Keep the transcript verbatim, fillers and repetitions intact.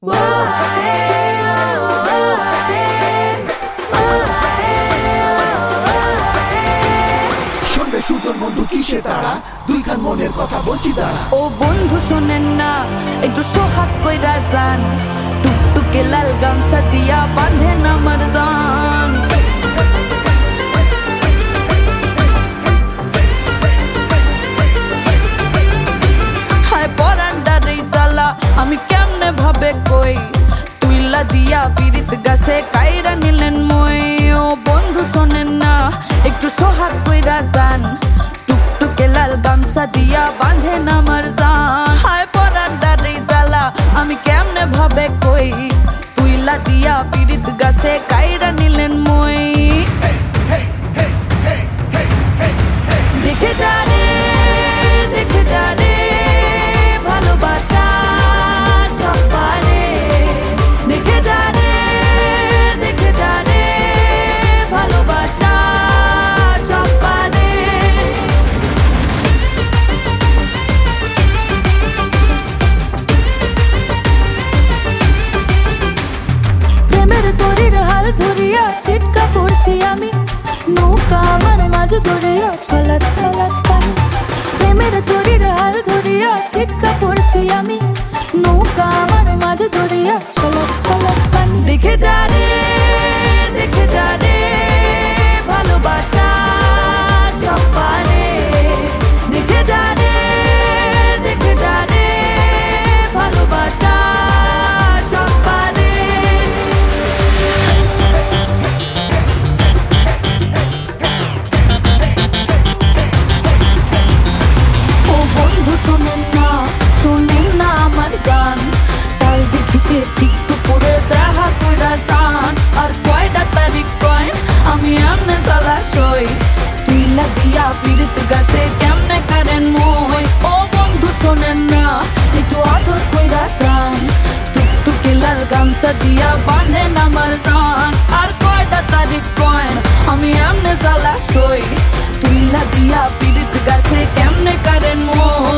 শুনবে সুজন বন্ধু কিসে তারা দুই খান মনের কথা বলছি দাঁড়া। ও বন্ধু শোনেন না একটু সোহাগ কইরা যান, টুকটুকে লাল গামছা দিয়া বাঁধেন আমার জান। হায় পরান্ডারে জ্বালা আমি কেমনে ভাবে কই, তুইলা দিয়া পিরিত গাছে কাইরা নিলেন মই। ও বন্ধু শোনেন না একটু সোহাগ কইরা যান, টুকটুকে লাল গামছা দিয়া বাঁধেন আমার জান। হায় পরান্ডারে জ্বালা আমি কেমনে ভাবে কই, তুইলা দিয়া পিরিত গাছে কাইরা নিলেন মই। দেখে যা রে দেখে যা রে ভালোবাসা সব পারে, দেখে যা রে দেখে যা রে ভালোবাসা সব পারে। প্রেমের তরির হাল ধরিয়া চিটকা পড়ছি আমি, নৌকা আমার মাঝ ধরিয়া ছলাৎ ছলাৎ পানি। প্রেমের তরির হাল ধরিয়া চিটকা পড়ছি আমি, নৌকা আমার মাঝ ধরিয়া ছলাৎ ছলাৎ পানি। দেখে যা রে দেখে যা রে ভালোবাসা সব পারে, দেখে যা রে দেখে যা রে ভালোবাসা সব পারে। ও বন্ধু শোনেন না শোনেন না আমার গান, তাল দেখিতে ঠিক দুপুরে দেখা কইরা যান। আর কয়টা তারিখ কয়েন আমি এমনে জলাশয়, তুইলা দিয়া পিরিত গাছে কেমনে করেন মই। ও বন্ধু শোনেন না একটু আদর কইরা যান, টুকটুকে লাল গামছা দিয়া বাঁধেন আমার জান। আর কয়টা তারিখ কয়েন আমি এমনে জলাশয়, তুইলা দিয়া পিরিত গাছে কেমনে করেন মই।